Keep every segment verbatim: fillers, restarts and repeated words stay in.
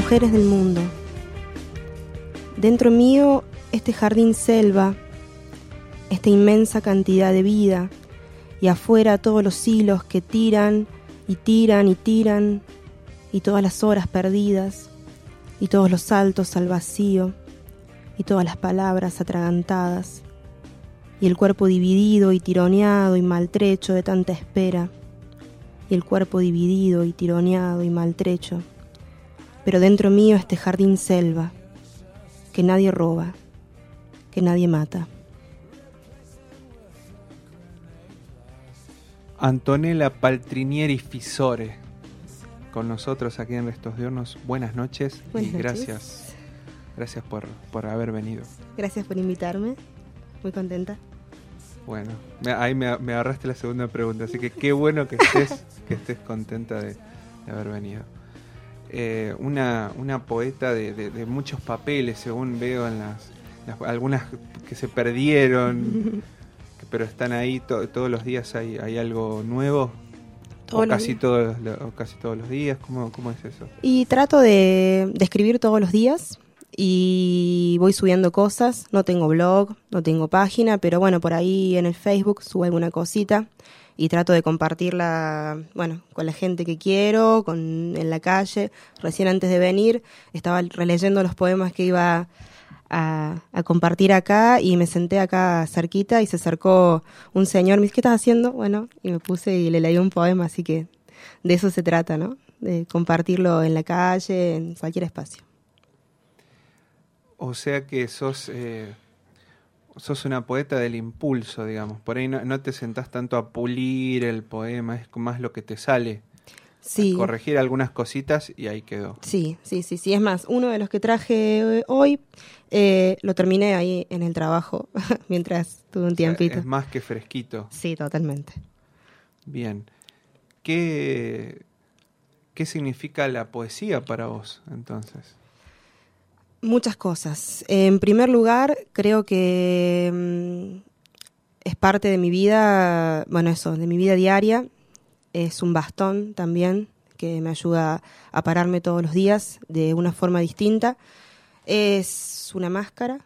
mujeres del mundo. Dentro mío, este jardín selva, esta inmensa cantidad de vida, y afuera todos los hilos que tiran y tiran y tiran, y todas las horas perdidas, y todos los saltos al vacío, y todas las palabras atragantadas, y el cuerpo dividido y tironeado y maltrecho de tanta espera, y el cuerpo dividido y tironeado y maltrecho, pero dentro mío este jardín selva, que nadie roba, que nadie mata. Antonella Paltrinieri Fisore, con nosotros aquí en Restos de Hornos. Buenas noches. Buenas y noches. gracias, gracias por, por haber venido. Gracias por invitarme, muy contenta. Bueno, me, ahí me, me agarraste la segunda pregunta, así que qué bueno que estés, que estés contenta de, de haber venido. Eh, una, una poeta de, de, de muchos papeles, según veo en las, las algunas que se perdieron, que, pero están ahí to, todos los días. Hay, hay algo nuevo, Todos o los casi días. todos, o casi todos los días. ¿Cómo, cómo es eso? Y trato de, de escribir todos los días y voy subiendo cosas. No tengo blog, no tengo página, pero bueno, por ahí en el Facebook subo alguna cosita y trato de compartirla, bueno, con la gente que quiero, con, en la calle. Recién antes de venir estaba releyendo los poemas que iba a, a compartir acá y me senté acá cerquita y se acercó un señor, me dice, ¿qué estás haciendo? Bueno, y me puse y le leí un poema, así que de eso se trata, ¿no? De compartirlo en la calle, en cualquier espacio. O sea que sos... Eh... Sos una poeta del impulso, digamos. Por ahí no, no te sentás tanto a pulir el poema, es más lo que te sale. Sí. A corregir algunas cositas y ahí quedó. Sí, sí, sí, sí. Es más, uno de los que traje hoy eh, lo terminé ahí en el trabajo mientras tuve un tiempito. O sea, es más que fresquito. Sí, totalmente. Bien. ¿Qué, qué significa la poesía para vos, entonces? Muchas cosas. En primer lugar, creo que mmm, es parte de mi vida, bueno, eso, de mi vida diaria. Es un bastón también que me ayuda a pararme todos los días de una forma distinta. Es una máscara.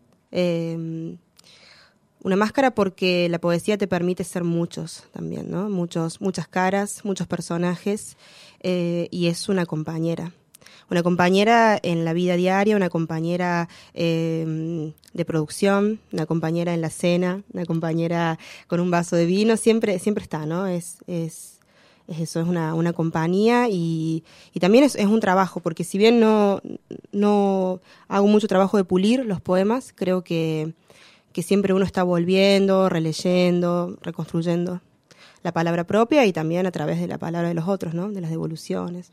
Eh, una máscara porque la poesía te permite ser muchos también, ¿no? Muchos, muchas caras, muchos personajes, eh, y es una compañera. Una compañera en la vida diaria, una compañera eh, de producción, una compañera en la cena, una compañera con un vaso de vino, siempre, siempre está, ¿no? Es, es, es eso, es una, una compañía y, y también es, es un trabajo, porque si bien no, no hago mucho trabajo de pulir los poemas, creo que, que siempre uno está volviendo, releyendo, reconstruyendo la palabra propia y también a través de la palabra de los otros, ¿no? De las devoluciones.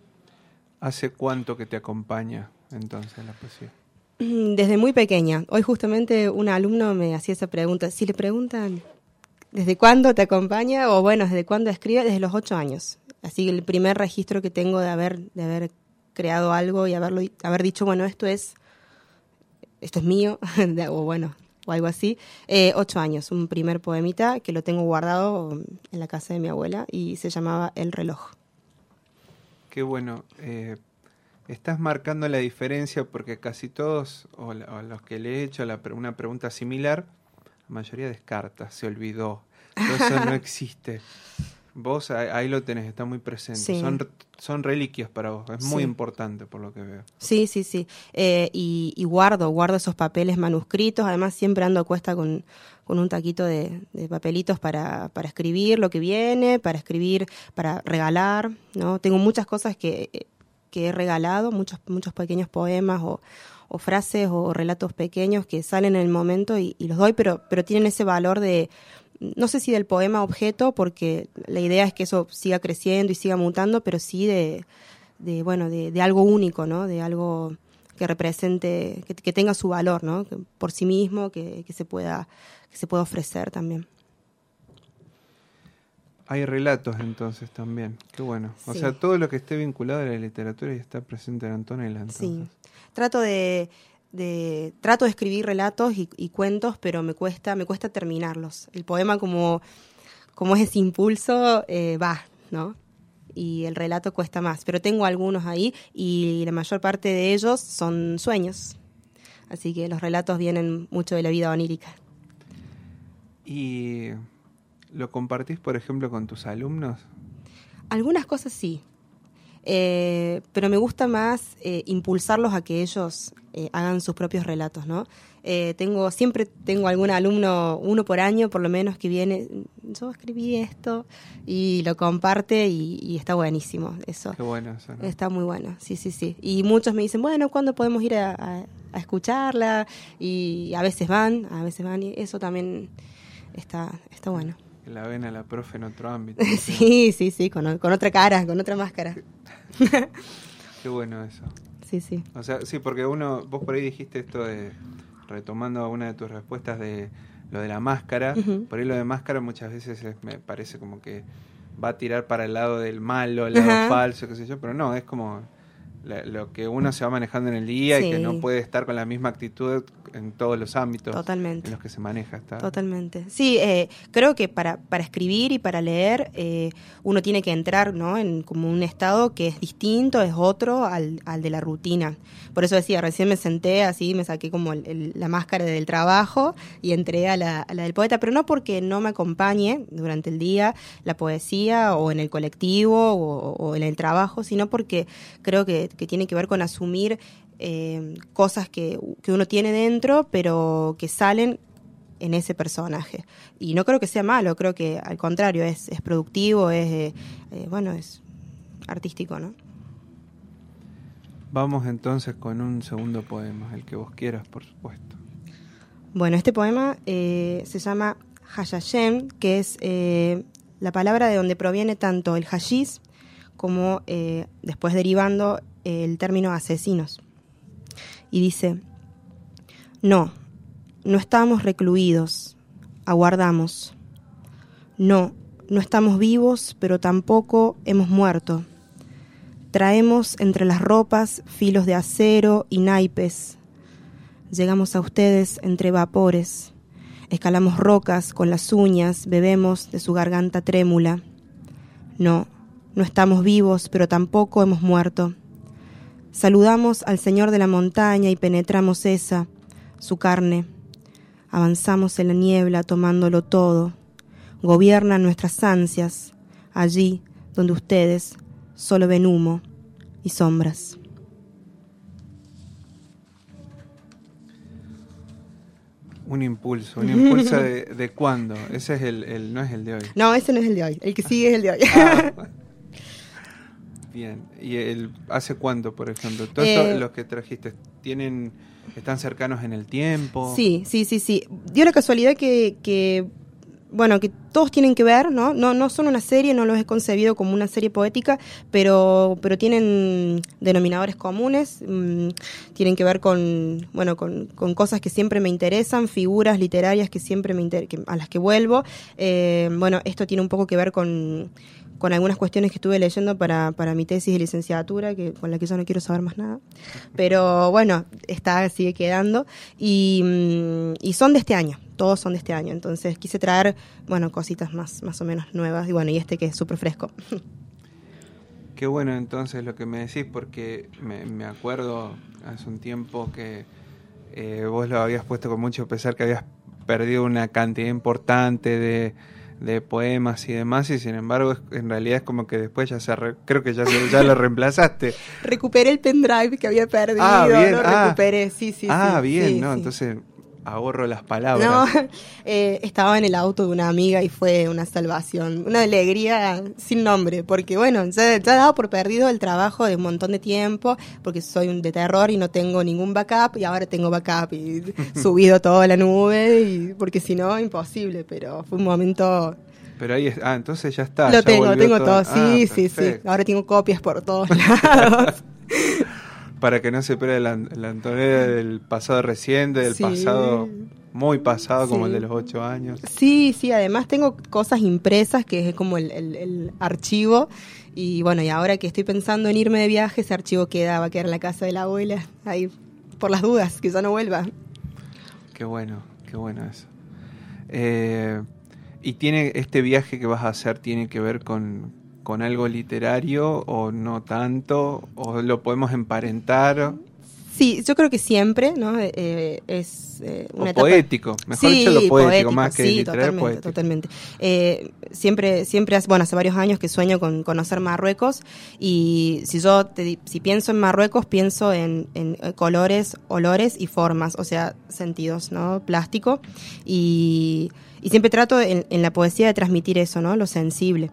¿Hace cuánto que te acompaña entonces la poesía? Desde muy pequeña. Hoy justamente un alumno me hacía esa pregunta. Si le preguntan ¿desde cuándo te acompaña? O bueno, ¿desde cuándo escribe? Desde los ocho años. Así que el primer registro que tengo de haber, de haber creado algo y haberlo, haber dicho, bueno, esto es, esto es mío, o bueno, o algo así. Eh, ocho años, un primer poemita que lo tengo guardado en la casa de mi abuela y se llamaba El reloj. Qué bueno. Eh, estás marcando la diferencia porque casi todos, o, la, o los que le he hecho la, una pregunta similar, la mayoría descarta, se olvidó. Todo eso no existe. Vos ahí, ahí lo tenés, está muy presente. Sí. Son, son reliquias para vos, es Sí. muy importante por lo que veo. Sí, sí, sí. Eh, y, y guardo, guardo esos papeles manuscritos. Además siempre ando a cuesta con, con un taquito de, de papelitos para, para escribir lo que viene, para escribir, para regalar, ¿no? Tengo muchas cosas que, que he regalado, muchos, muchos pequeños poemas o, o frases o relatos pequeños que salen en el momento y, y los doy, pero, pero tienen ese valor de, no sé si del poema objeto, porque la idea es que eso siga creciendo y siga mutando, pero sí de, de bueno, de, de algo único, ¿no? De algo que represente, que, que tenga su valor, ¿no? Que por sí mismo, que, que se pueda, que se pueda ofrecer también. Hay relatos entonces también, qué bueno. O Sí. sea, todo lo que esté vinculado a la literatura y está presente en Antonella entonces. Sí, trato de, de trato de escribir relatos y, y cuentos, pero me cuesta, me cuesta terminarlos. El poema como, como es ese impulso, eh, va, ¿no? y el relato cuesta más. Pero tengo algunos ahí y la mayor parte de ellos son sueños. Así que los relatos vienen mucho de la vida onírica. ¿Y lo compartís, por ejemplo, con tus alumnos? Algunas cosas sí. Eh, pero me gusta más eh, impulsarlos a que ellos eh, hagan sus propios relatos, ¿no? Eh, tengo, siempre tengo algún alumno, uno por año por lo menos, que viene, yo escribí esto, y lo comparte y, y está buenísimo eso. Qué bueno eso, ¿no? Está muy bueno, sí, sí, sí. Y muchos me dicen, bueno, ¿cuándo podemos ir a, a, a escucharla? Y a veces van, a veces van, y eso también está, está bueno. La ven a la profe en otro ámbito. Sí, sí, sí, con, con otra cara, con otra máscara. Qué bueno eso. Sí, sí. O sea, sí, porque uno, vos por ahí dijiste esto de, retomando una de tus respuestas de lo de la máscara, uh-huh. Por ahí lo de máscara muchas veces es, me parece como que va a tirar para el lado del malo, el lado uh-huh. falso, qué sé yo, pero no, es como la, lo que uno se va manejando en el día, sí. Y que no puede estar con la misma actitud en todos los ámbitos. Totalmente. En los que se maneja. Está. Totalmente. Sí, eh, creo que para, para escribir y para leer eh, uno tiene que entrar, ¿no?, en como un estado que es distinto, es otro al, al de la rutina. Por eso decía, recién me senté así, me saqué como el, el, la máscara del trabajo y entré a la, a la del poeta, pero no porque no me acompañe durante el día la poesía o en el colectivo o, o en el trabajo, sino porque creo que, que tiene que ver con asumir Eh, cosas que, que uno tiene dentro, pero que salen en ese personaje. Y no creo que sea malo, creo que al contrario, es, es productivo, es eh, eh, bueno, es artístico, ¿no? Vamos entonces con un segundo poema, el que vos quieras, por supuesto. Bueno, este poema eh, se llama Hayashem, que es eh, la palabra de donde proviene tanto el hashish como eh, después derivando eh, el término asesinos. Y dice: no, no estamos recluidos, aguardamos. No, no estamos vivos, pero tampoco hemos muerto. Traemos entre las ropas filos de acero y naipes. Llegamos a ustedes entre vapores. Escalamos rocas con las uñas, bebemos de su garganta trémula. No, no estamos vivos, pero tampoco hemos muerto. Saludamos al Señor de la montaña y penetramos esa, su carne. Avanzamos en la niebla tomándolo todo. Gobiernan nuestras ansias, allí donde ustedes solo ven humo y sombras. Un impulso, un impulso de, de cuándo. Ese es el, el, no es el de hoy. No, ese no es el de hoy. El que sigue es el de hoy. Ah, bueno. Bien. ¿Y el hace cuánto, por ejemplo? Todos eh, los que trajiste tienen, están cercanos en el tiempo. Sí, sí, sí, sí. Dio la casualidad que, que bueno, que todos tienen que ver, ¿no? No, no son una serie, no los he concebido como una serie poética, pero, pero tienen denominadores comunes, mmm, tienen que ver con, bueno, con, con cosas que siempre me interesan, figuras literarias que siempre me inter- que, a las que vuelvo. Eh, bueno, esto tiene un poco que ver con con algunas cuestiones que estuve leyendo para, para mi tesis de licenciatura, que con la que yo no quiero saber más nada. Pero bueno, está, sigue quedando. Y, y son de este año, todos son de este año. Entonces quise traer, bueno, cositas más, más o menos nuevas. Y bueno, y este que es súper fresco. Qué bueno entonces lo que me decís, porque me, me acuerdo hace un tiempo que eh, vos lo habías puesto con mucho pesar, que habías perdido una cantidad importante de... de poemas y demás, y sin embargo es, en realidad es como que después ya se re, creo que ya, se, ya lo reemplazaste. Recuperé el pendrive que había perdido, ah, bien. lo ah, recuperé, sí, sí. Ah, sí, bien, sí, ¿no? Sí. Entonces ahorro las palabras. No, eh, estaba en el auto de una amiga y fue una salvación, una alegría sin nombre, porque bueno, ya, ya daba por perdido el trabajo de un montón de tiempo, porque soy un de terror y no tengo ningún backup, y ahora tengo backup y subido todo a la nube, y porque si no, imposible, pero fue un momento... Pero ahí, es, ah, entonces ya está. Lo ya tengo, tengo todo, todo. Sí, ah, sí, sí. Ahora tengo copias por todos lados. Para que no se pierda la, la antonera del pasado reciente, del sí. pasado muy pasado, sí. Como el de los ocho años. Sí, sí, además tengo cosas impresas, que es como el, el, el archivo. Y bueno, y ahora que estoy pensando en irme de viaje, ese archivo queda, va a quedar en la casa de la abuela, ahí por las dudas, que ya no vuelva. Qué bueno, qué bueno eso. Eh... Y tiene este viaje que vas a hacer tiene que ver con, con algo literario o no tanto, o lo podemos emparentar. Sí, yo creo que siempre, ¿no? Eh, es eh, una o etapa... poético, mejor sí, dicho lo poético, poético más que sí, literario, totalmente, poético. totalmente. Eh, siempre, siempre, hace, bueno, hace varios años que sueño con conocer Marruecos y si yo, te, si pienso en Marruecos, pienso en, en colores, olores y formas, o sea, sentidos, ¿no? Plástico y, y siempre trato en, en la poesía de transmitir eso, ¿no? Lo sensible.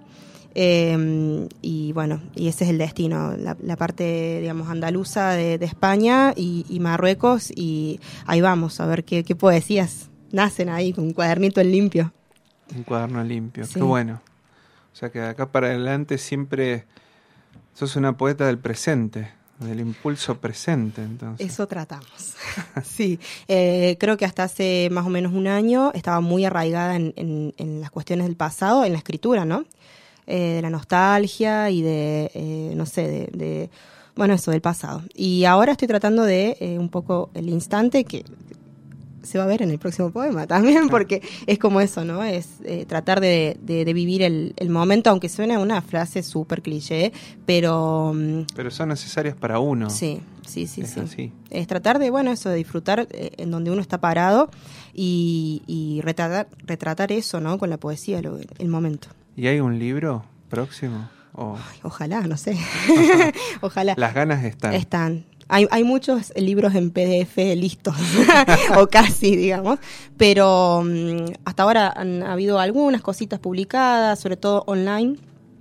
Eh, y bueno, y ese es el destino, la, la parte, digamos, andaluza de, de España y, y Marruecos, y ahí vamos a ver qué, qué poesías nacen ahí con un cuadernito en limpio. Un cuaderno limpio, Sí. Qué bueno. O sea que de acá para adelante siempre sos una poeta del presente, del impulso presente, entonces. Eso tratamos. Sí, eh, creo que hasta hace más o menos un año estaba muy arraigada en, en, en las cuestiones del pasado, en la escritura, ¿no? Eh, de la nostalgia y de, eh, no sé, de, de, bueno, eso, del pasado. Y ahora estoy tratando de eh, un poco el instante que se va a ver en el próximo poema también, porque es como eso, ¿no? Es eh, tratar de, de, de vivir el, el momento, aunque suene una frase súper cliché, pero... Pero son necesarias para uno. Sí, sí, sí, es sí. Así. Es tratar de, bueno, eso, de disfrutar eh, en donde uno está parado y, y retratar, retratar eso, ¿no? Con la poesía, lo, el momento. ¿Y hay un libro próximo? O... Ay, ojalá, no sé. Ojalá. Las ganas están. Están. Hay, hay muchos libros en P D F listos, o casi, digamos, pero um, hasta ahora han habido algunas cositas publicadas, sobre todo online,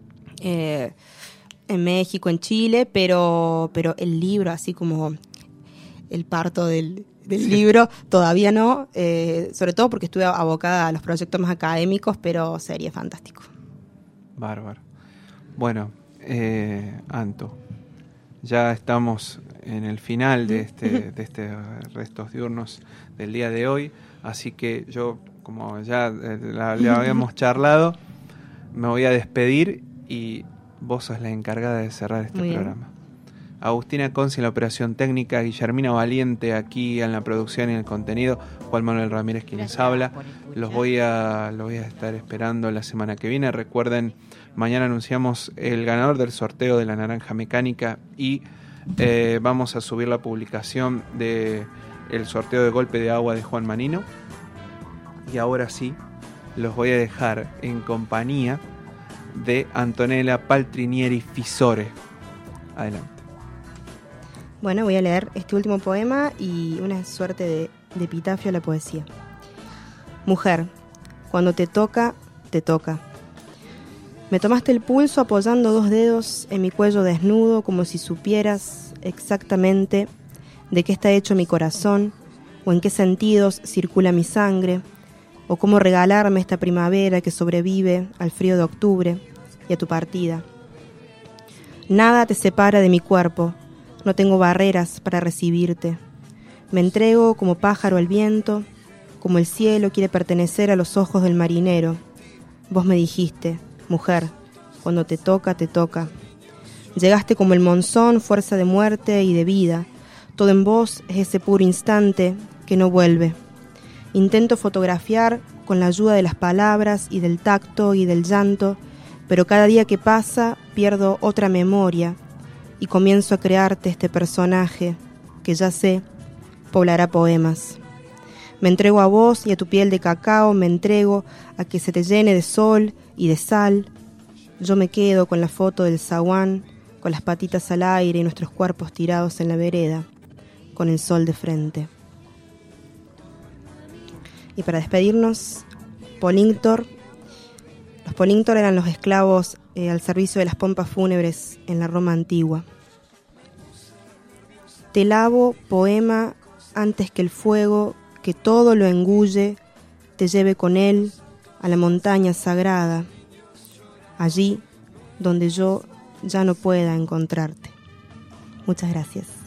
eh, en México, en Chile, pero, pero el libro, así como el parto del... del sí. libro, todavía no, eh, sobre todo porque estuve abocada a los proyectos más académicos, pero sería fantástico. Bárbaro. Bueno, eh, Anto, ya estamos en el final de este, de este Restos Diurnos del día de hoy, así que yo, como ya eh, la, le habíamos charlado, me voy a despedir y vos sos la encargada de cerrar este programa. Agustina Conci en la operación técnica, Guillermina Valiente aquí en la producción y en el contenido, Juan Manuel Ramírez quien les habla. Los voy a los voy a estar esperando la semana que viene. Recuerden, mañana anunciamos el ganador del sorteo de la naranja mecánica y eh, vamos a subir la publicación de el sorteo de Golpe de Agua de Juan Manino. Y ahora sí, los voy a dejar en compañía de Antonella Paltrinieri Fisore. Adelante. Bueno, voy a leer este último poema y una suerte de, de epitafio a la poesía. Mujer, cuando te toca, te toca. Me tomaste el pulso apoyando dos dedos en mi cuello desnudo como si supieras exactamente de qué está hecho mi corazón o en qué sentidos circula mi sangre o cómo regalarme esta primavera que sobrevive al frío de octubre y a tu partida. Nada te separa de mi cuerpo. No tengo barreras para recibirte. Me entrego como pájaro al viento, como el cielo quiere pertenecer a los ojos del marinero. Vos me dijiste, mujer, cuando te toca, te toca. Llegaste como el monzón, fuerza de muerte y de vida. Todo en vos es ese puro instante que no vuelve. Intento fotografiar con la ayuda de las palabras y del tacto y del llanto, pero cada día que pasa pierdo otra memoria y comienzo a crearte este personaje que ya sé poblará poemas. Me entrego a vos y a tu piel de cacao, me entrego a que se te llene de sol y de sal. Yo me quedo con la foto del zaguán, con las patitas al aire y nuestros cuerpos tirados en la vereda, con el sol de frente. Y para despedirnos, Polinctor. Los Polinctor eran los esclavos eh, al servicio de las pompas fúnebres en la Roma antigua. Te lavo, poema, antes que el fuego, que todo lo engulle, te lleve con él a la montaña sagrada, allí donde yo ya no pueda encontrarte. Muchas gracias.